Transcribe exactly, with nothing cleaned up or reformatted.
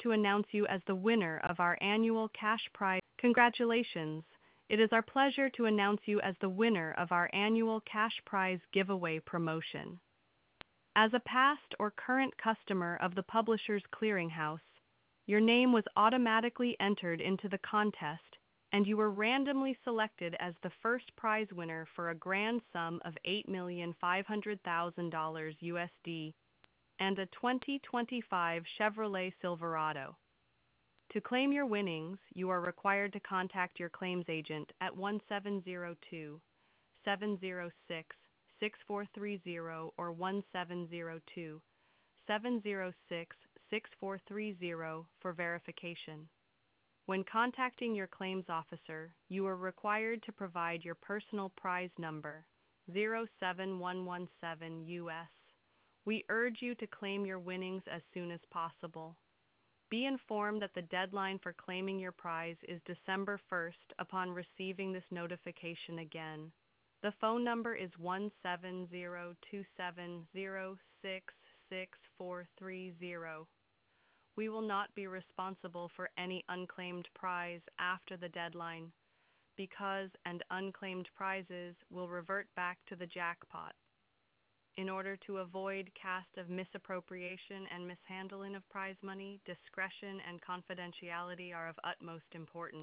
to announce you as the winner of our annual cash prize. Congratulations! It is our pleasure to announce you as the winner of our annual cash prize giveaway promotion. As a past or current customer of the Publishers Clearinghouse, your name was automatically entered into the contest and you were randomly selected as the first prize winner for a grand sum of eight million five hundred thousand dollars U S D and a twenty twenty-five Chevrolet Silverado. To claim your winnings, you are required to contact your claims agent at one seven zero two, seven zero six, six four three zero or one seven zero two, seven zero six, six four three zero for verification. When contacting your claims officer, you are required to provide your personal prize number, zero seven one one seven U S. We urge you to claim your winnings as soon as possible. Be informed that the deadline for claiming your prize is December first upon receiving this notification again. The phone number is one seven zero two seven zero six six four three zero. We will not be responsible for any unclaimed prize after the deadline, because and unclaimed prizes will revert back to the jackpot. In order to avoid cast of misappropriation and mishandling of prize money, discretion and confidentiality are of utmost importance.